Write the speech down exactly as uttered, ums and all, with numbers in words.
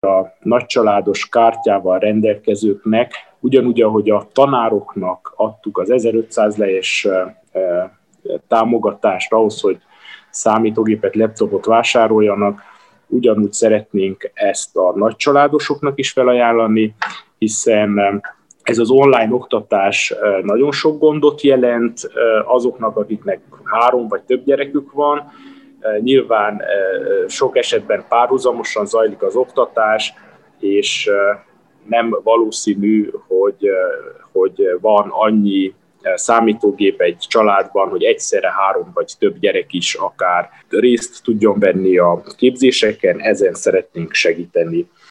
a nagycsaládos kártyával rendelkezőknek, ugyanúgy, ahogy a tanároknak adtuk az ezerötszáz lejes támogatást ahhoz, hogy számítógépet, laptopot vásároljanak, ugyanúgy szeretnénk ezt a nagycsaládosoknak is felajánlani, hiszen ez az online oktatás nagyon sok gondot jelent azoknak, akiknek három vagy több gyerekük van. Nyilván sok esetben párhuzamosan zajlik az oktatás, és nem valószínű, hogy, hogy van annyi számítógép egy családban, hogy egyszerre három vagy több gyerek is akár részt tudjon venni a képzéseken, ezen szeretnénk segíteni.